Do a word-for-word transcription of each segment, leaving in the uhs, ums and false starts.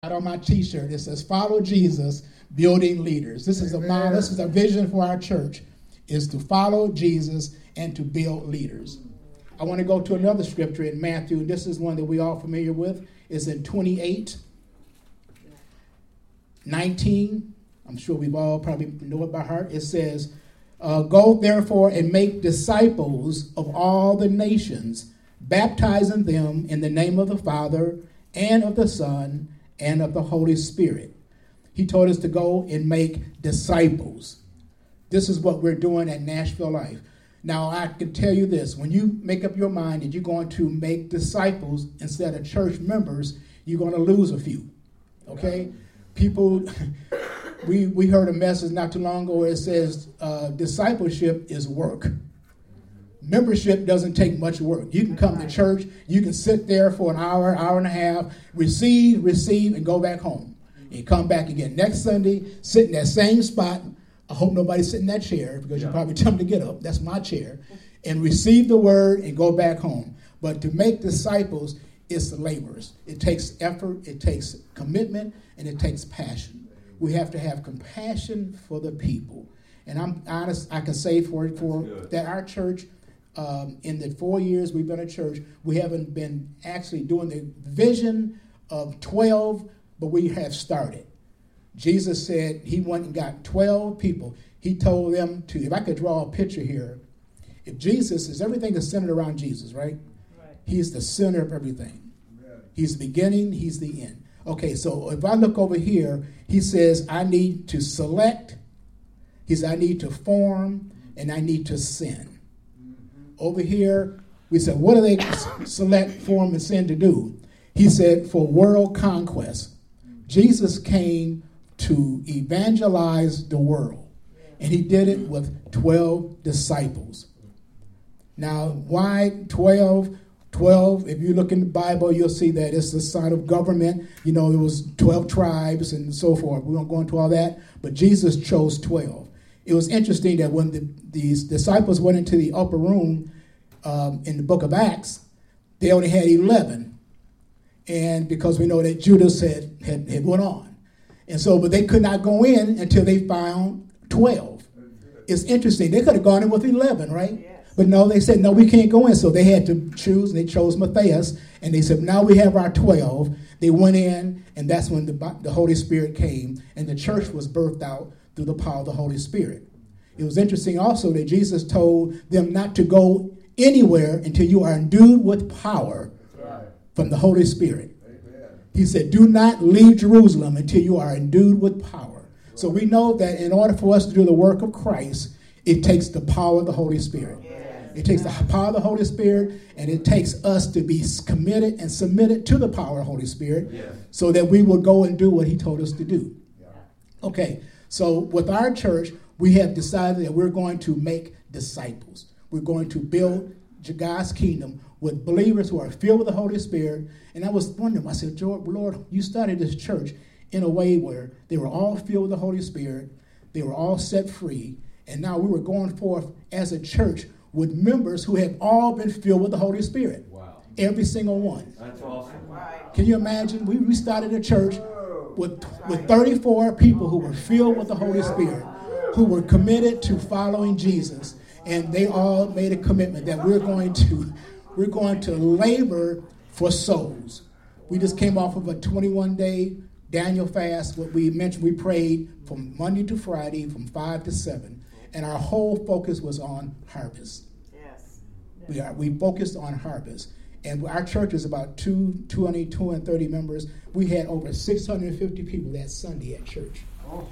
Out on my T-shirt, it says "Follow Jesus, Building Leaders." This is a model, this is a vision for our church, is to follow Jesus and to build leaders. I want to go to another scripture in Matthew, and this is one that we all familiar with. It's in twenty-eight nineteen. I'm sure we've all probably know it by heart. It says, uh, "Go therefore and make disciples of all the nations, baptizing them in the name of the Father and of the Son and of the Holy Spirit." He told us to go and make disciples. This is what we're doing at Nashville Life. Now, I can tell you this. When you make up your mind that you're going to make disciples instead of church members, you're going to lose a few. Okay? People, we, we heard a message not too long ago where it says uh, discipleship is work. Membership doesn't take much work. You can come to church, you can sit there for an hour, hour and a half, receive, receive, and go back home. And come back again next Sunday, sit in that same spot. I hope nobody's sitting in that chair because yeah. you probably tell them to get up. That's my chair. And receive the word and go back home. But to make disciples, it's labors. It takes effort, it takes commitment, and it takes passion. We have to have compassion for the people. And I'm honest, I can say for, for that our church, Um, in the four years we've been a church, we haven't been actually doing the vision of twelve, but we have started. Jesus said he went and got twelve people. He told them to, if I could draw a picture here, if Jesus is, everything is centered around Jesus, right? Right. He's the center of everything. Right. He's the beginning, he's the end. Okay, so if I look over here, he says, I need to select, he says, I need to form, and I need to send. Over here, we said, what do they select, form, and send to do? He said, for world conquest. Jesus came to evangelize the world, and he did it with twelve disciples. Now, why twelve? twelve, if you look in the Bible, you'll see that it's the sign of government. You know, there was twelve tribes and so forth. We won't go into all that, but Jesus chose twelve. It was interesting that when the, these disciples went into the upper room um, in the book of Acts, they only had eleven. And because we know that Judas had, had, had went on. And so, but they could not go in until they found twelve. It's interesting. They could have gone in with eleven, right? Yes. But no, they said, no, we can't go in. So they had to choose, and they chose Matthias. And they said, now we have our twelve. They went in, and that's when the, the Holy Spirit came, and the church was birthed out through the power of the Holy Spirit. It was interesting also that Jesus told them not to go anywhere until you are endued with power right. from the Holy Spirit. Amen. He said, do not leave Jerusalem until you are endued with power. Right. So we know that in order for us to do the work of Christ, it takes the power of the Holy Spirit. Yes. It takes the power of the Holy Spirit, and it takes us to be committed and submitted to the power of the Holy Spirit yes. so that we will go and do what he told us to do. Yeah. Okay. So with our church, we have decided that we're going to make disciples. We're going to build God's kingdom with believers who are filled with the Holy Spirit. And I was wondering, I said, Lord, you started this church in a way where they were all filled with the Holy Spirit. They were all set free. And now we were going forth as a church with members who have all been filled with the Holy Spirit. Wow. Every single one. That's awesome. Can you imagine? We, we started a church with with thirty-four people who were filled with the Holy Spirit, who were committed to following Jesus, and they all made a commitment that we're going to we're going to labor for souls. We just came off of a twenty-one day Daniel fast. What we mentioned, we prayed from Monday to Friday from five to seven, and our whole focus was on harvest. Yes, we are we focused on harvest. And our church is about two, two hundred, two hundred thirty members. We had over six hundred fifty people that Sunday at church. Oh.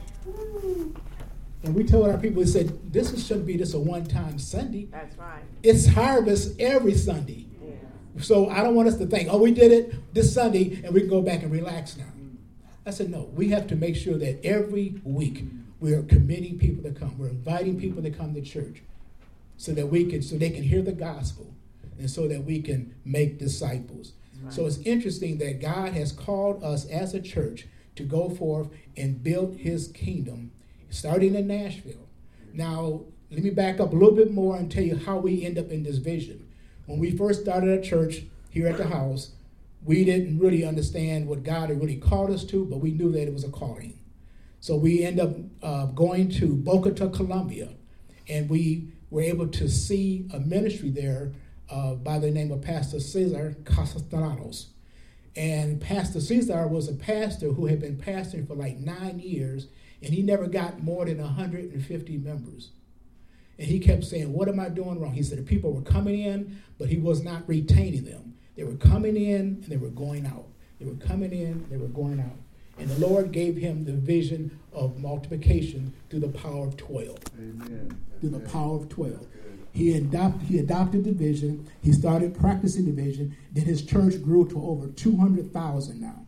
And we told our people, we said, this shouldn't be just a one-time Sunday. That's right. It's harvest every Sunday. Yeah. So I don't want us to think, oh, we did it this Sunday and we can go back and relax now. Mm. I said, no, we have to make sure that every week we're committing people to come. We're inviting people to come to church so that we can, so they can hear the gospel. And so that we can make disciples. Right. So it's interesting that God has called us as a church to go forth and build his kingdom, starting in Nashville. Now, let me back up a little bit more and tell you how we end up in this vision. When we first started a church here at the house, we didn't really understand what God had really called us to, but we knew that it was a calling. So we end up uh, going to Bogota, Colombia, and we were able to see a ministry there uh, by the name of Pastor Cesar Castellanos. And Pastor Cesar was a pastor who had been pastoring for like nine years, and he never got more than one hundred fifty members. And he kept saying, what am I doing wrong? He said the people were coming in, but he was not retaining them. They were coming in, and they were going out. They were coming in, they were going out. And the Lord gave him the vision of multiplication through the power of twelve. Amen. Through the power of twelve. He adopted, he adopted the vision. He started practicing the vision. Then his church grew to over two hundred thousand now.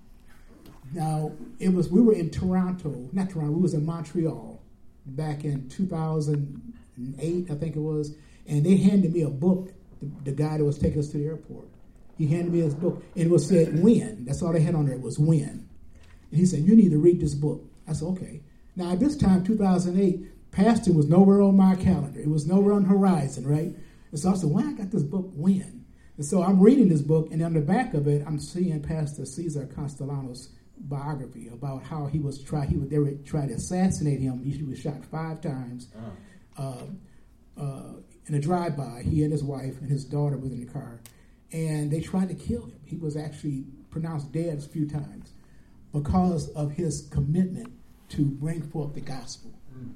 Now, it was we were in Toronto, not Toronto, we was in Montreal back in two thousand eight, I think it was. And they handed me a book, the, the guy that was taking us to the airport. He handed me his book, and it was said, win. That's all they had on there, was win. And he said, you need to read this book. I said, okay. Now, at this time, two thousand eight, pastor was nowhere on my calendar. It was nowhere on the horizon, right? And so I said, why I got this book, Win? And so I'm reading this book, and on the back of it, I'm seeing Pastor Cesar Castellanos' biography about how he was try he would they would try to assassinate him. He was shot five times uh, uh, in a drive-by. He and his wife and his daughter was in the car, and they tried to kill him. He was actually pronounced dead a few times because of his commitment to bring forth the gospel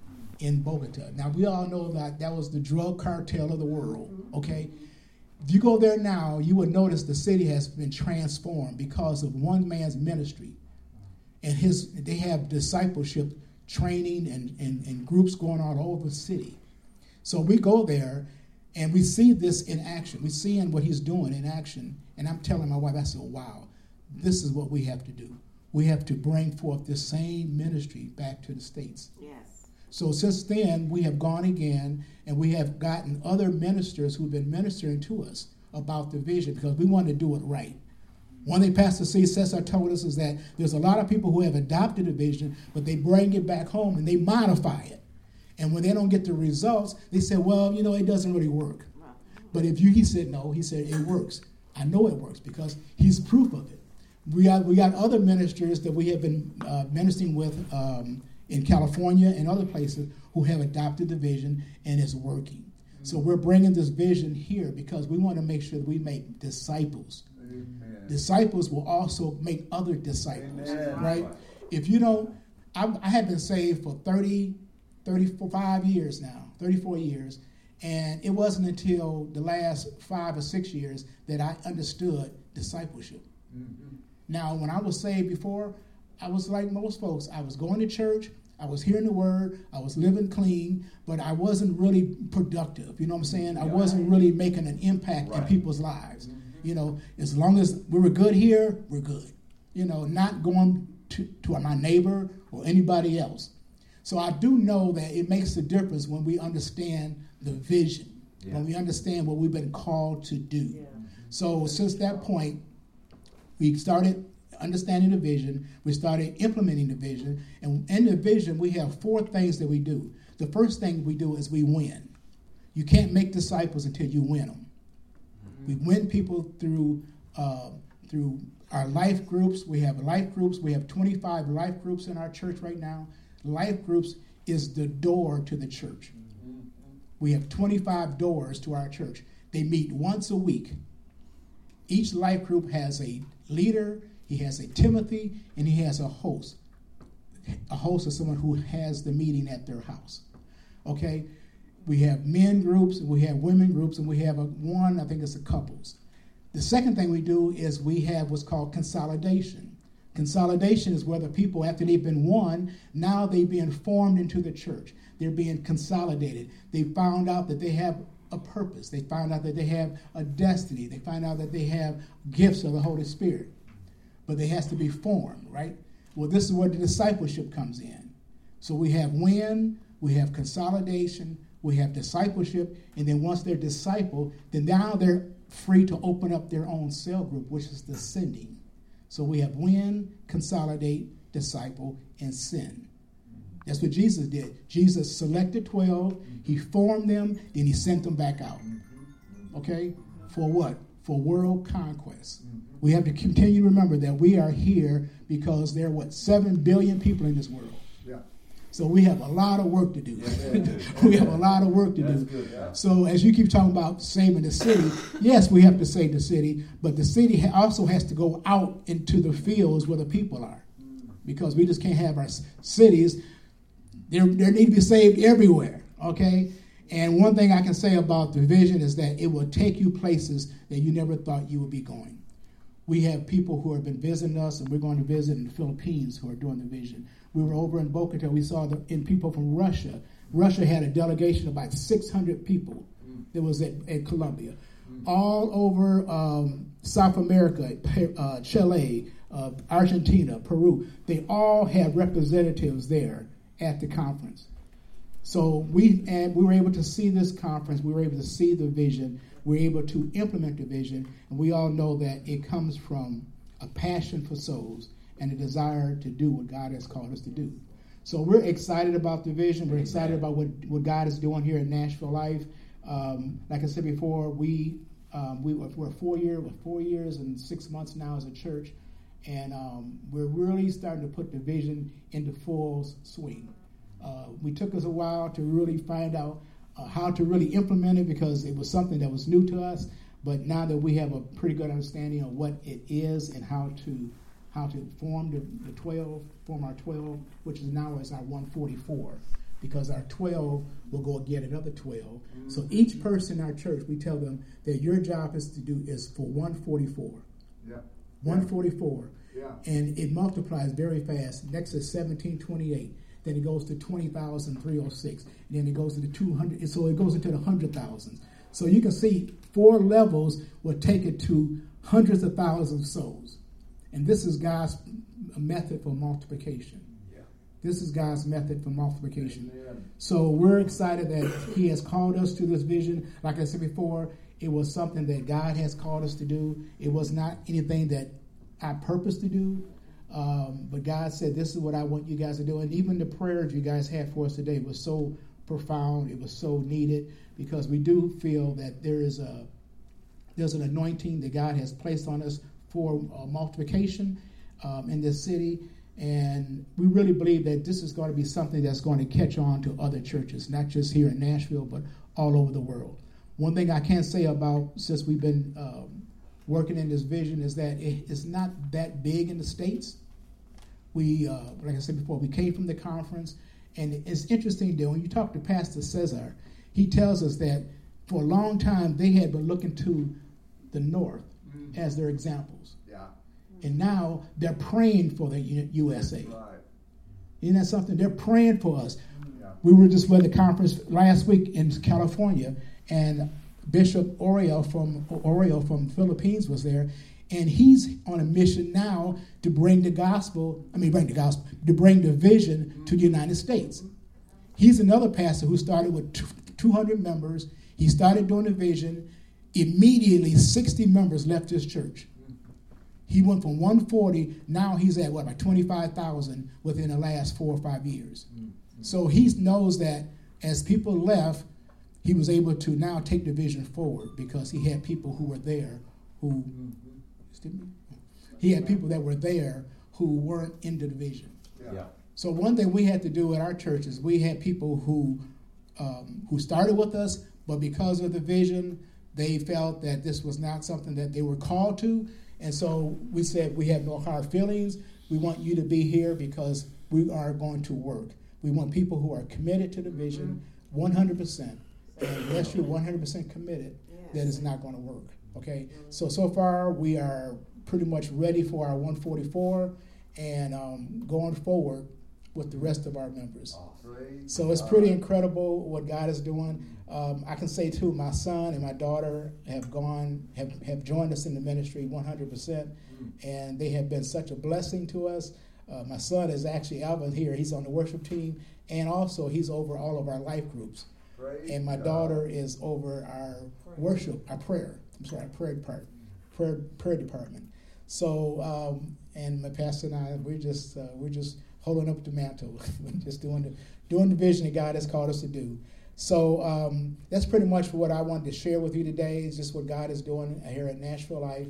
in Bogota. Now, we all know that that was the drug cartel of the world, okay? If you go there now, you would notice the city has been transformed because of one man's ministry. And his they have discipleship training and, and, and groups going on all over the city. So we go there, and we see this in action. We're seeing what he's doing in action. And I'm telling my wife, I said, wow, this is what we have to do. We have to bring forth this same ministry back to the States. Yes. So since then, we have gone again, and we have gotten other ministers who've been ministering to us about the vision because we want to do it right. One thing Pastor C. Cesar told us is that there's a lot of people who have adopted a vision, but they bring it back home and they modify it. And when they don't get the results, they say, well, you know, it doesn't really work. But if you, he said, no, he said, it works. I know it works because he's proof of it. We got, we got other ministers that we have been uh, ministering with um, in California and other places who have adopted the vision and it's working. Mm-hmm. So we're bringing this vision here because we want to make sure that we make disciples. Amen. Disciples will also make other disciples, Amen. Right? If you don't, I, I have been saved for thirty, thirty-five years now, thirty-four years, and it wasn't until the last five or six years that I understood discipleship. Mm-hmm. Now, when I was saved before, I was like most folks. I was going to church, I was hearing the word, I was living clean, but I wasn't really productive. You know what I'm saying? I wasn't really making an impact right. in people's lives. Mm-hmm. You know, as long as we were good here, we're good. You know, not going to, to my neighbor or anybody else. So I do know that it makes a difference when we understand the vision, yeah. when we understand what we've been called to do. Yeah. So since that point, we started understanding the vision. We started implementing the vision. And in the vision, we have four things that we do. The first thing we do is we win. You can't make disciples until you win them. Mm-hmm. We win people through uh, through our life groups. We have life groups. We have twenty-five life groups in our church right now. Life groups is the door to the church. Mm-hmm. We have twenty-five doors to our church. They meet once a week. Each life group has a leader, he has a Timothy, and he has a host. A host is someone who has the meeting at their house. Okay? We have men groups, and we have women groups, and we have a one, I think it's a couples. The second thing we do is we have what's called consolidation. Consolidation is where the people, after they've been won, now they're being formed into the church. They're being consolidated. They found out that they have a purpose. They find out that they have a destiny. They find out that they have gifts of the Holy Spirit. But they has to be formed, right? Well, this is where the discipleship comes in. So we have win, we have consolidation, we have discipleship, and then once they're discipled, then now they're free to open up their own cell group, which is the sending. So we have win, consolidate, disciple, and send. That's what Jesus did. Jesus selected twelve, he formed them, then he sent them back out. Okay? For what? For world conquest. We have to continue to remember that we are here because there are, what, seven billion people in this world. Yeah. So we have a lot of work to do. Yeah, we have a lot of work to That's do. Good, yeah. So as you keep talking about saving the city, yes, we have to save the city, but the city ha- also has to go out into the fields where the people are, because we just can't have our c- cities. There, there need to be saved everywhere, okay? And one thing I can say about the vision is that it will take you places that you never thought you would be going. We have people who have been visiting us, and we're going to visit in the Philippines who are doing the vision. We were over in Bogota. We saw the, in people from Russia. Russia had a delegation of about six hundred people that was at, at Colombia. All over um, South America, uh, Chile, uh, Argentina, Peru, they all had representatives there at the conference. So we and we were able to see this conference. We were able to see the vision. We were able to implement the vision. And we all know that it comes from a passion for souls and a desire to do what God has called us to do. So we're excited about the vision. We're excited about what, what God is doing here at Nashville Life. Um, like I said before, we um, we were, we're four year we're four years and six months now as a church, and um, we're really starting to put the vision into full swing. Uh, we took us a while to really find out uh, how to really implement it, because it was something that was new to us. But now that we have a pretty good understanding of what it is and how to how to form the, the twelve, form our twelve, which is now is our one forty-four, because our twelve will go get another twelve. Mm-hmm. So each person in our church, we tell them that your job is to do is for one forty-four. Yeah. one forty-four. Yeah. And it multiplies very fast. Next is seventeen twenty-eight. Then it goes to twenty thousand three hundred six. And then it goes to the two hundred. So it goes into the one hundred thousands. So you can see four levels will take it to hundreds of thousands of souls. And this is God's method for multiplication. Yeah. This is God's method for multiplication. Amen. So we're excited that he has called us to this vision. Like I said before, it was something that God has called us to do. It was not anything that I purposed to do. Um, but God said, this is what I want you guys to do. And even the prayers you guys had for us today was so profound. It was so needed, because we do feel that there is a there's an anointing that God has placed on us for uh, multiplication um, in this city. And we really believe that this is going to be something that's going to catch on to other churches, not just here in Nashville, but all over the world. One thing I can say about, since we've been um, working in this vision, is that it, it's not that big in the States. We, uh, like I said before, we came from the conference, and it's interesting that when you talk to Pastor Cesar, he tells us that for a long time they had been looking to the North mm-hmm. as their examples. Yeah. And now they're praying for the U S A. Right. Isn't that something? They're praying for us. Yeah. We were just at the conference last week in California, and Bishop Oriel from Oriel from Philippines was there, and he's on a mission now to bring the gospel, I mean bring the gospel, to bring the vision mm-hmm. to the United States. He's another pastor who started with two hundred members. He started doing the vision. Immediately, sixty members left his church. He went from one forty, now he's at, what, about twenty-five thousand within the last four or five years. Mm-hmm. So he knows that as people left, he was able to now take the vision forward, because he had people who were there who, mm-hmm. he had people that were there who weren't into the vision. Yeah. Yeah. So one thing we had to do at our church is we had people who um, who started with us, but because of the vision, they felt that this was not something that they were called to. And so we said, we have no hard feelings. We want you to be here because we are going to work. We want people who are committed to the vision one hundred percent. And unless you're one hundred percent committed, then it's not going to work. Okay? So, so far, we are pretty much ready for our one forty-four and um, going forward with the rest of our members. So it's pretty incredible what God is doing. Um, I can say, too, my son and my daughter have gone, have, have joined us in the ministry one hundred percent, and they have been such a blessing to us. Uh, my son is actually Alvin here. He's on the worship team, and also he's over all of our life groups. Praise and my God. Daughter is over our worship, our prayer. I'm sorry, our prayer department. Prayer, prayer department. So, um, and my pastor and I, we're just uh, we're just holding up the mantle. We're just doing the doing the vision that God has called us to do. So um, that's pretty much what I wanted to share with you today. Is just what God is doing here at Nashville Life.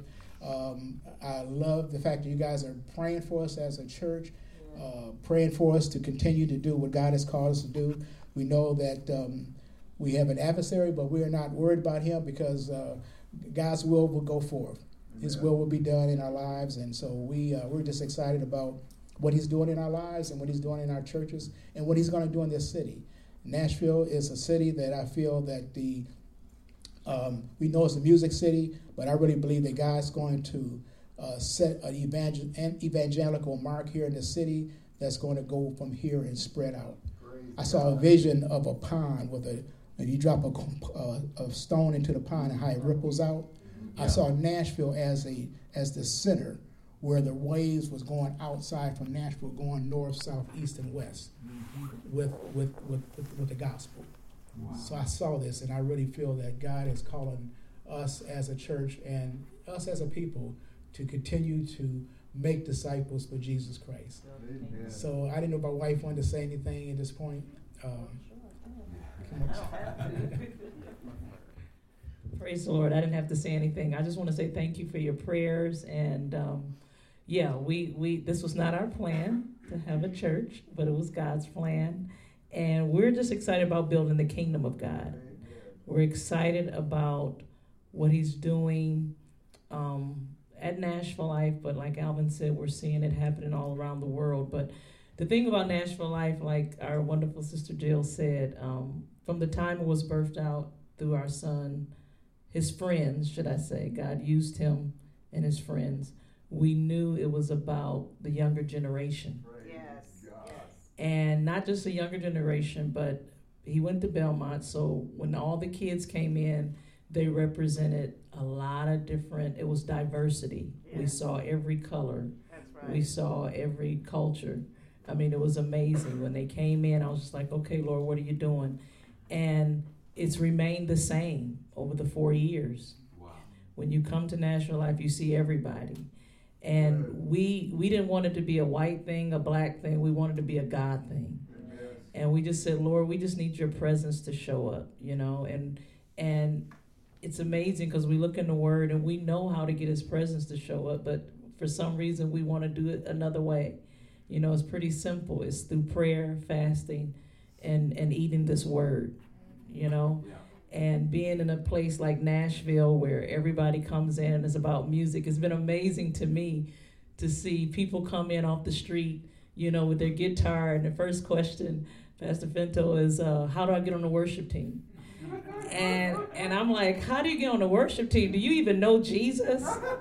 Um, I love the fact that you guys are praying for us as a church, uh, praying for us to continue to do what God has called us to do. We know that um, we have an adversary, but we are not worried about him because uh, God's will will go forth. His will will be done in our lives, and so we uh, we're just excited about what he's doing in our lives and what he's doing in our churches and what he's going to do in this city. Nashville is a city that I feel that the um, we know it's a music city, but I really believe that God's going to uh, set an, evangel- an evangelical mark here in the city that's going to go from here and spread out. I saw a vision of a pond with a, and you drop a, uh, a stone into the pond and how it ripples out. I saw Nashville as a as the center where the waves was going outside from Nashville, going north, south, east, and west with with with, with, with the gospel. Wow. So I saw this, and I really feel that God is calling us as a church and us as a people to continue to make disciples for Jesus Christ. Amen. So I didn't know if my wife wanted to say anything at this point. Um, Praise the Lord. I didn't have to say anything. I just want to say thank you for your prayers. And um, yeah, we, we this was not our plan to have a church, but it was God's plan. And we're just excited about building the kingdom of God. We're excited about what he's doing um, at Nashville Life. But like Alvin said, we're seeing it happening all around the world. But the thing about Nashville Life, like our wonderful sister Jill said, um, from the time it was birthed out through our son, his friends, should I say, God used him and his friends. We knew it was about the younger generation. Yes, yes. And not just the younger generation, but he went to Belmont. So when all the kids came in, they represented a lot of different, it was diversity. Yeah. We saw every color. That's right. We saw every culture. I mean, it was amazing. When they came in, I was just like, okay, Lord, what are you doing? And it's remained the same over the four years. Wow. When you come to Nashville Life, you see everybody. And right. we we didn't want it to be a white thing, a black thing. We wanted it to be a God thing. Yes. And we just said, Lord, we just need your presence to show up, you know. And and it's amazing because we look in the Word and we know how to get his presence to show up. But for some reason, we want to do it another way. You know, it's pretty simple. It's through prayer, fasting, and, and eating this Word, you know. Yeah. And being in a place like Nashville where everybody comes in and it's about music, it's been amazing to me to see people come in off the street, you know, with their guitar. And the first question, Pastor Finto, is, uh, how do I get on the worship team? And and I'm like, how do you get on the worship team? Do you even know Jesus?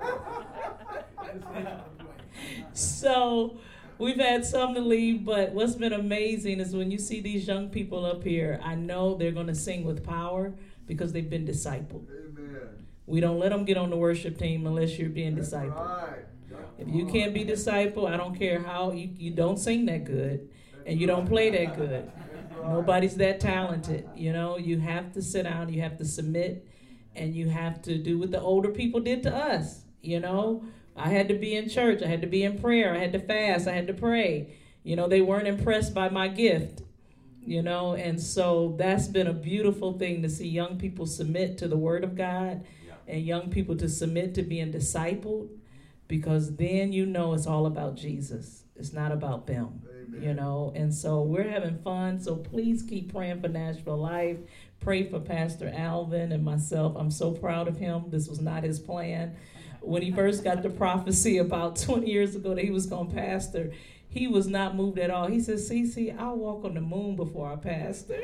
So we've had some to leave, but what's been amazing is when you see these young people up here, I know they're going to sing with power because they've been discipled. Amen. We don't let them get on the worship team unless you're being That's discipled. Right. If you can't be discipled, I don't care how, you, you don't sing that good and you don't play that good. Nobody's that talented. You know, you have to sit down, you have to submit, and you have to do what the older people did to us, you know. I had to be in church. I had to be in prayer. I had to fast. I had to pray. You know, they weren't impressed by my gift, you know, and so that's been a beautiful thing to see young people submit to the Word of God and young people to submit to being discipled, because then you know it's all about Jesus. It's not about them, Amen. You know, and so we're having fun. So please keep praying for Nashville Life. Pray for Pastor Alvin and myself. I'm so proud of him. This was not his plan. When he first got the prophecy about twenty years ago that he was going to pastor, he was not moved at all. He said, Cece, I'll walk on the moon before I pastor.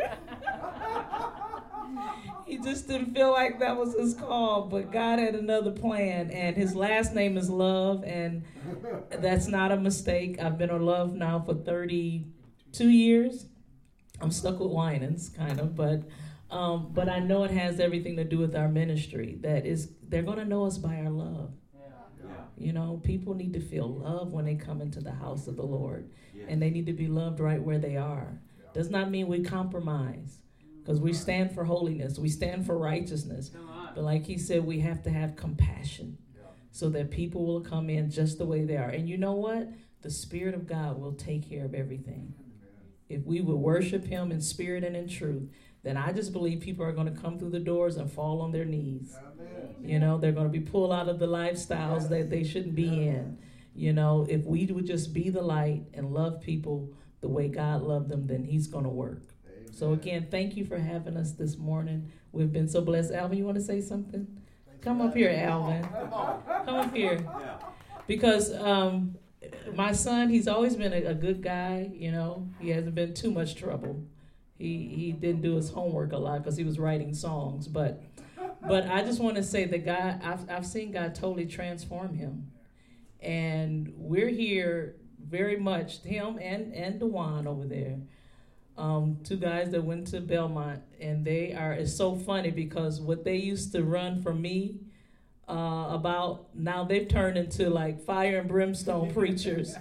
He just didn't feel like that was his call, but God had another plan, and his last name is Love, and that's not a mistake. I've been on Love now for thirty-two years. I'm stuck with Winans, kind of, but um, but I know it has everything to do with our ministry. That is, they're going to know us by our love. Yeah. You know, people need to feel love when they come into the house of the Lord, yes. And they need to be loved right where they are. Yeah. Does not mean we compromise, because we stand for holiness. We stand for righteousness. But like he said, we have to have compassion, yeah. So that people will come in just the way they are. And you know what? The Spirit of God will take care of everything. Amen. If we will worship him in spirit and in truth, then I just believe people are going to come through the doors and fall on their knees. You know, they're going to be pulled out of the lifestyles that they shouldn't be in. You know, if we would just be the light and love people the way God loved them, then he's going to work. Amen. So again, thank you for having us this morning. We've been so blessed. Alvin, you want to say something? Come up here, Alvin. Come up here. Because um, my son, he's always been a, a good guy, you know. He hasn't been too much trouble. He he didn't do his homework a lot because he was writing songs. But but I just want to say that God, I've, I've seen God totally transform him. And we're here very much, him and, and DeJuan over there, um, two guys that went to Belmont. And they are, it's so funny because what they used to run from me uh, about, now they've turned into like fire and brimstone preachers.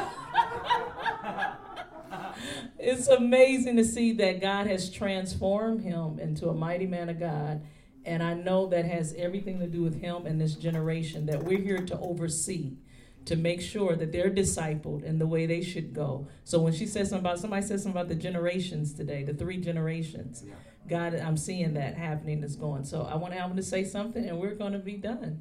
It's amazing to see that God has transformed him into a mighty man of God. And I know that has everything to do with him and this generation that we're here to oversee, to make sure that they're discipled in the way they should go. So when she says something about, somebody said something about the generations today, the three generations. God, I'm seeing that happening, that's going. So I want Alvin to say something, and we're going to be done.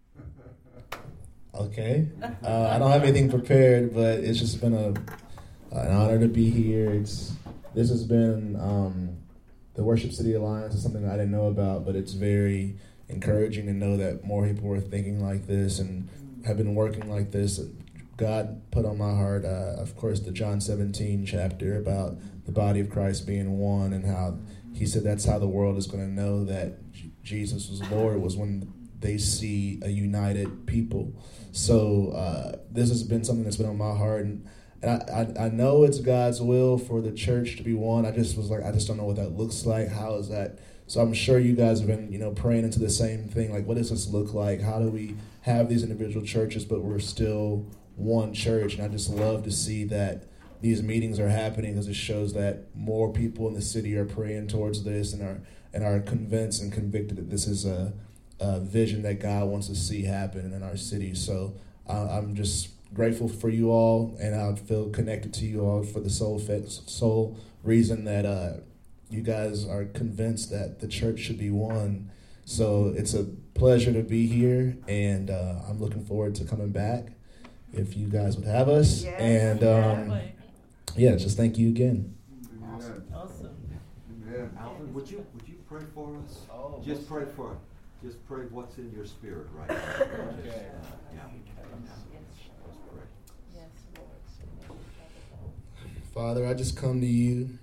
Okay. Uh, I don't have anything prepared, but it's just been a an honor to be here. It's this has been um, the Worship City Alliance is something I didn't know about, but it's very encouraging to know that more people are thinking like this and have been working like this. God put on my heart, uh, of course, the John seventeen chapter about the body of Christ being one, and how he said that's how the world is going to know that J- Jesus was Lord, was when they see a united people. So uh, this has been something that's been on my heart, and, and I, I, I know it's God's will for the church to be one. I just was like, I just don't know what that looks like. How is that? So I'm sure you guys have been, you know, praying into the same thing. Like, what does this look like? How do we have these individual churches, but we're still one church? And I just love to see that these meetings are happening, because it shows that more people in the city are praying towards this and are and are convinced and convicted that this is a, a vision that God wants to see happen in our city. So uh, I'm just grateful for you all, and I feel connected to you all for the sole sole reason that uh, you guys are convinced that the church should be one. So it's a pleasure to be here, and uh, I'm looking forward to coming back if you guys would have us. Yes, and um, yeah, just thank you again. Awesome. Awesome. Amen. Alvin, would you would you pray for us? Oh, just pray for, just pray what's in your spirit right now. Just, uh, yeah. Let's pray. Father, I just come to you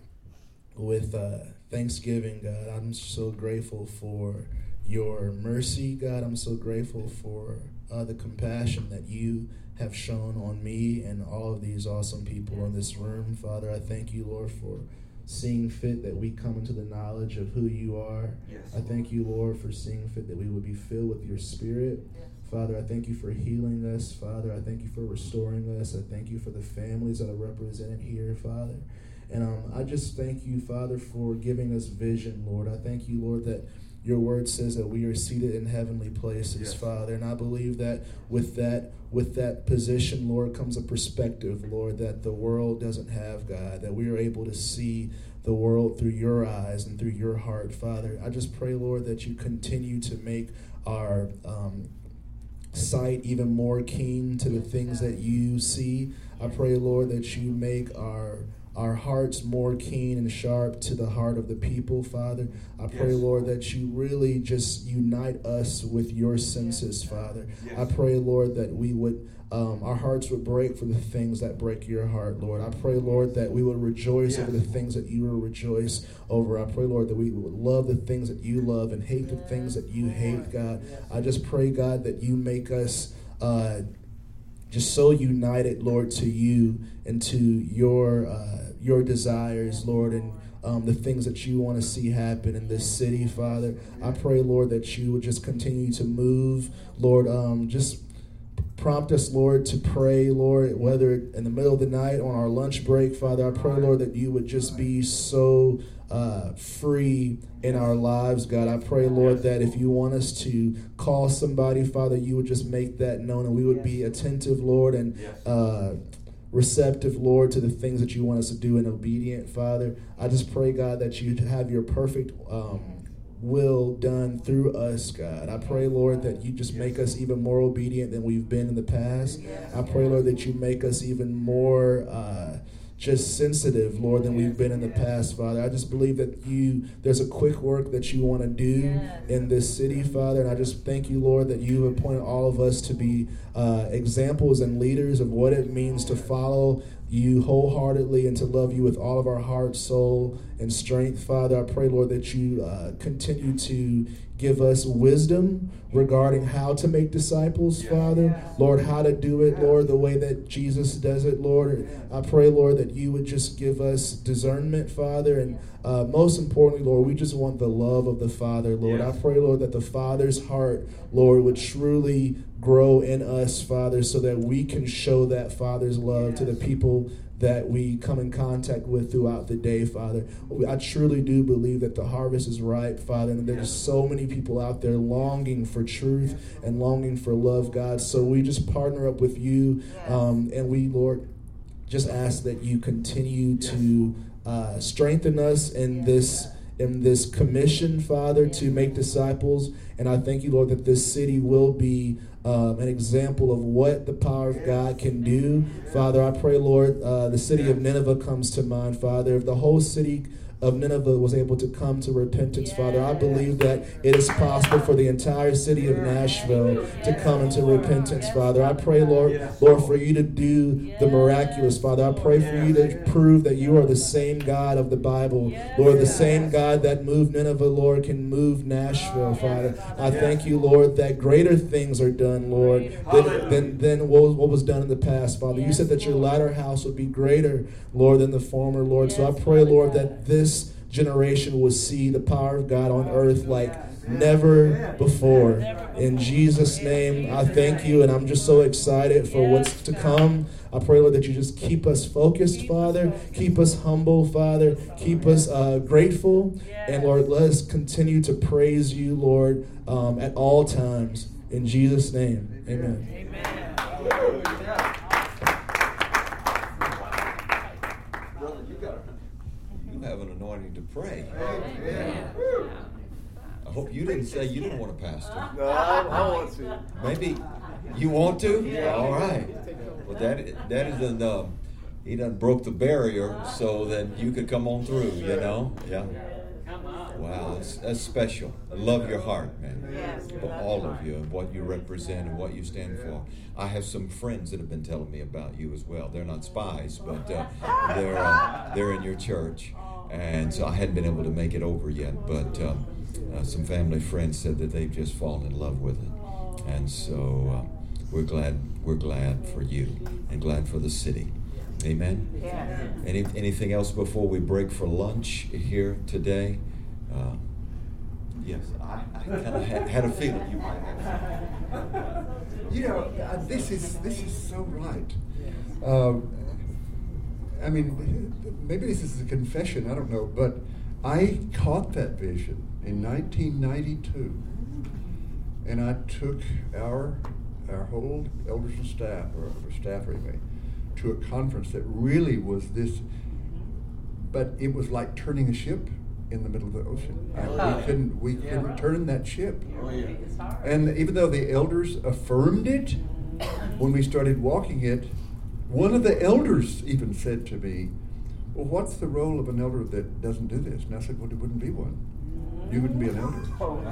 with uh, thanksgiving, God. I'm so grateful for your mercy, God. I'm so grateful for uh, the compassion that you have shown on me and all of these awesome people in this room. Father, I thank you, Lord, for seeing fit that we come into the knowledge of who you are. Yes. I thank you, Lord, for seeing fit that we would be filled with your spirit. Yes. Father, I thank you for healing us. Father, I thank you for restoring us. I thank you for the families that are represented here, Father. And um, I just thank you, Father, for giving us vision, Lord. I thank you, Lord, that your word says that we are seated in heavenly places, yes. Father. And I believe that with that with that position, Lord, comes a perspective, Lord, that the world doesn't have, God, that we are able to see the world through your eyes and through your heart, Father. I just pray, Lord, that you continue to make our um, sight even more keen to the things that you see. I pray, Lord, that you make our our hearts more keen and sharp to the heart of the people, Father. I pray, yes. Lord, that you really just unite us with your senses, Father. Yes. I pray, Lord, that we would, um, our hearts would break for the things that break your heart, Lord. I pray, Lord, that we would rejoice yes. over the things that you will rejoice over. I pray, Lord, that we would love the things that you love and hate the things that you hate, God. I just pray, God, that you make us uh, just so united, Lord, to you and to your uh, your desires, Lord, and um, the things that you want to see happen in this city, Father. I pray, Lord, that you would just continue to move, Lord, um, just prompt us, Lord, to pray, Lord, whether in the middle of the night, on our lunch break, Father. I pray, Lord, that you would just be so uh, free in our lives, God. I pray, Lord, that if you want us to call somebody, Father, you would just make that known, and we would be attentive, Lord, and uh, receptive, Lord, to the things that you want us to do and obedient, Father. I just pray, God, that you have your perfect um, will done through us, God. I pray, Lord, that you just make us even more obedient than we've been in the past. I pray, Lord, that you make us even more uh, just sensitive, Lord, than we've been in the past, Father. I just believe that you, there's a quick work that you want to do in this city, Father, and I just thank you, Lord, that you have appointed all of us to be uh, examples and leaders of what it means to follow you wholeheartedly and to love you with all of our heart, soul, and strength, Father. I pray, Lord, that you uh, continue to give us wisdom regarding how to make disciples, Father. Lord, how to do it, Lord, the way that Jesus does it, Lord. I pray, Lord, that you would just give us discernment, Father, and uh, most importantly, Lord, we just want the love of the Father, Lord. I pray, Lord, that the Father's heart, Lord, would truly grow in us, Father, so that we can show that Father's love to the people that we come in contact with throughout the day, Father. I truly do believe that the harvest is ripe, Father, and there's so many people out there longing for truth and longing for love, God. So we just partner up with you, um, and we, Lord, just ask that you continue to uh, strengthen us in this in this commission, Father, to make disciples. And I thank you, Lord, that this city will be Um, an example of what the power of God can do. Father, I pray, Lord, uh, the city of Nineveh comes to mind, Father. If the whole city of Nineveh was able to come to repentance, yes. Father, I believe that it is possible for the entire city of Nashville to come into repentance, Father. I pray, Lord, Lord, for you to do the miraculous, Father. I pray for you to prove that you are the same God of the Bible. Lord, the same God that moved Nineveh, Lord, can move Nashville, Father. I thank you, Lord, that greater things are done, Lord, than, than, than what, was, what was done in the past, Father. You said that your latter house would be greater, Lord, than the former, Lord. So I pray, Lord, that this generation will see the power of God on earth like never before. In Jesus' name, I thank you, and I'm just so excited for what's to come. I pray, Lord, that you just keep us focused, Father. Keep us humble, Father. Keep us uh, grateful. And, Lord, let us continue to praise you, Lord, um, at all times. In Jesus' name, amen. Amen. Have an anointing to pray. Amen. I hope you didn't say you didn't want to pastor. No, I, I want to. Maybe you want to? Yeah. All right. Well, that that is an um, he done broke the barrier so that you could come on through. You know, yeah. Wow, that's, that's special. I love your heart, man. Yes, all of you and what you represent and what you stand for. I have some friends that have been telling me about you as well. They're not spies, but uh, they're uh, they're in your church. And so I hadn't been able to make it over yet, but um, uh, some family friends said that they've just fallen in love with it, and so uh, we're glad we're glad for you and glad for the city. Amen. Yeah. Any anything else before we break for lunch here today? Uh, yes, I, I kind of had, had a feeling you might have. You know, uh, this is this is so right. Um, I mean, maybe this is a confession, I don't know, but I caught that vision in nineteen ninety-two, and I took our our whole elders and staff, or, or staff anyway, to a conference that really was this, but it was like turning a ship in the middle of the ocean. I, we couldn't we couldn't turn that ship. And even though the elders affirmed it, when we started walking it, one of the elders even said to me, well, what's the role of an elder that doesn't do this? And I said, well, there wouldn't be one. You wouldn't be an elder.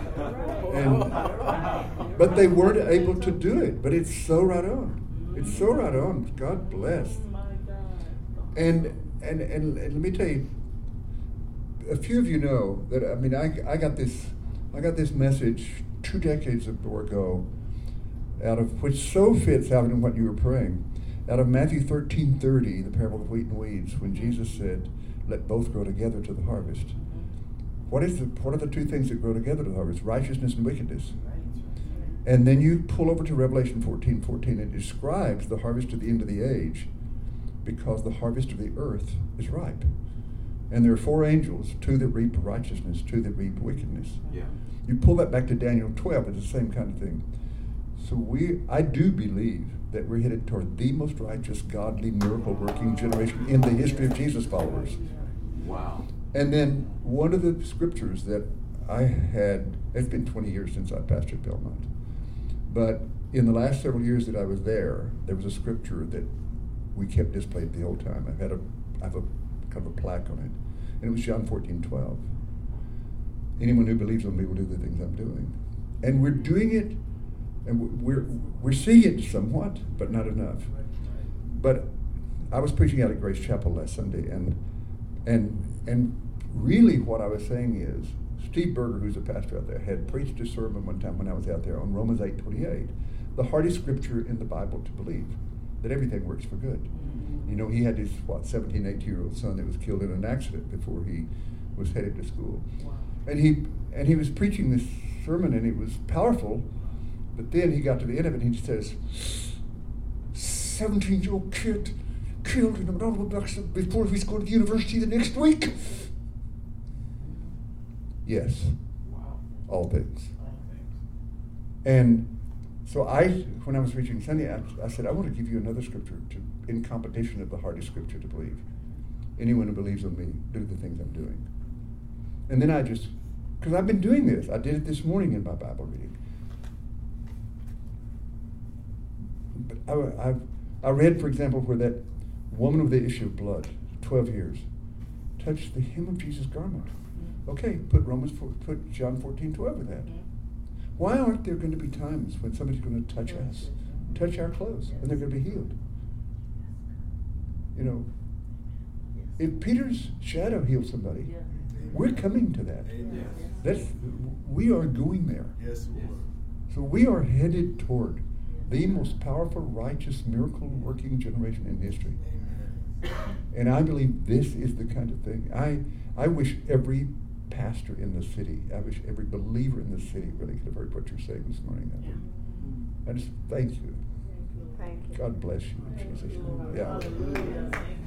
And, but they weren't able to do it. But it's so right on. It's so right on. God bless. And, and, and, and let me tell you, a few of you know that, I mean, I, I got this I got this message two decades ago, out of which so fits out in what you were praying. Out of Matthew thirteen thirty, the parable of wheat and weeds, when Jesus said, let both grow together to the harvest. What is the, what are the two things that grow together to the harvest? Righteousness and wickedness. And then you pull over to Revelation fourteen fourteen, it describes the harvest at the end of the age, because the harvest of the earth is ripe. And there are four angels, two that reap righteousness, two that reap wickedness. Yeah. You pull that back to Daniel twelve, it's the same kind of thing. So we, I do believe that we're headed toward the most righteous, godly, miracle-working generation in the history of Jesus followers. Wow. And then one of the scriptures that I had, it's been twenty years since I pastored Belmont, but in the last several years that I was there, there was a scripture that we kept displayed the whole time. I've had a, I have a kind of a plaque on it, and it was John fourteen twelve. Anyone who believes on me will do the things I'm doing. And we're doing it, and we're we're seeing it somewhat, but not enough. But I was preaching out at Grace Chapel last Sunday, and and and really what I was saying is, Steve Berger, who's a pastor out there, had preached a sermon one time when I was out there on Romans eight twenty-eight, the hardest scripture in the Bible to believe, that everything works for good. You know, he had his, what, seventeen, eighteen-year-old son that was killed in an accident before he was headed to school. Wow. And he and he was preaching this sermon, and it was powerful, but then he got to the end of it, and he says, seventeen-year-old kid killed in an automobile accident before he's going to university the next week. Yes. Wow. All things. All things. And so I, when I was preaching Sunday, I, I said, I want to give you another scripture to, in competition of the hardest scripture to believe. Anyone who believes on me, do the things I'm doing. And then I just, because I've been doing this. I did it this morning in my Bible reading. But I, I, I read, for example, where that woman with the issue of blood, twelve years, touched the hem of Jesus' garment. Okay, put Romans four, put John fourteen twelve with that. Why aren't there going to be times when somebody's going to touch us, touch our clothes, and they're going to be healed? You know, if Peter's shadow healed somebody, we're coming to that. That's, we are going there. Yes, Lord. So we are headed toward the most powerful, righteous, miracle-working generation in history. And I believe this is the kind of thing. I, I wish every pastor in the city, I wish every believer in the city really could have heard what you're saying this morning. That yeah. I just thank you. Thank you. God bless you in Jesus' name. Yeah.